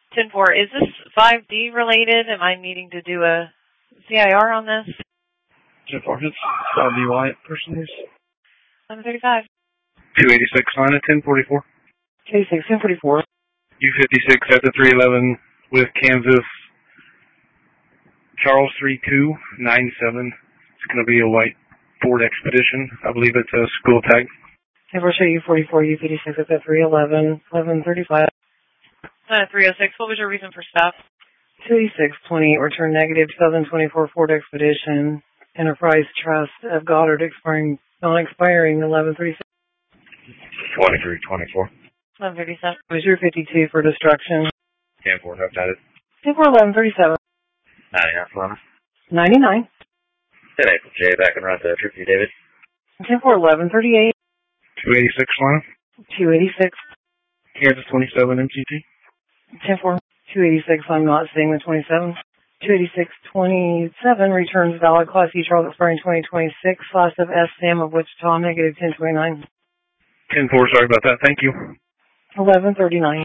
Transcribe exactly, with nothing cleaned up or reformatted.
ten four, is this five D related? Am I needing to do a C I R on this? ten four, it's five D Wyatt, person is. eleven thirty-five. two eighty-six, line at ten forty-four. two eighty-six, ten forty-four. U fifty-six at the three eleven with Kansas. Charles three two nine seven. It's going to be a white Ford Expedition. I believe it's a school tag. ten four, show U forty-four, U fifty-six at the three eleven, eleven thirty-five. Uh, three oh six, what was your reason for stop? two eighty-six twenty-eight, return negative, two thousand twenty-four Ford Expedition, Enterprise Trust of Goddard, expiring, non-expiring, eleven thirty-six. twenty-three twenty-four. eleven thirty-seven. Was your fifty-two for destruction? ten four, have that. ten four, eleven thirty-seven. ninety-nine, Florida. ninety-nine. ten April J, back and run the trip for you, David. ten four, eleven thirty-eight. two eighty-six, Lana. two eighty-six. Kansas twenty-seven, M T T. ten four, two eighty-six, I'm not seeing the twenty-seven. two eighty-six twenty-seven, returns valid, Class E Charles expiring twenty twenty-six, class of S Sam of Wichita, negative ten twenty-nine. ten four, sorry about that, thank you. eleven thirty-nine.